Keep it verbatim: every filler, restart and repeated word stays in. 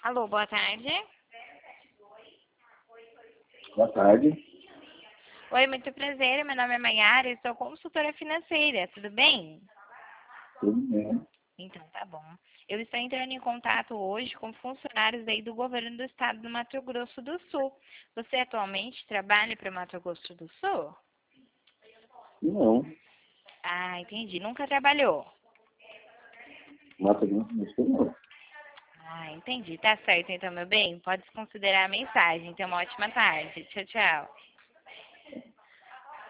Alô, boa tarde. Boa tarde. Oi, muito prazer. Meu nome é Maiara e sou consultora financeira. Tudo bem? Tudo bem? Então, tá bom. Eu estou entrando em contato hoje com funcionários aí do governo do estado do Mato Grosso do Sul. Você atualmente trabalha para o Mato Grosso do Sul? Não. Ah, entendi. Nunca trabalhou? Mato Grosso do Sul, não. Ah, entendi. Tá certo então, meu bem. Pode considerar a mensagem. Tenha uma ótima tarde. Tchau, tchau.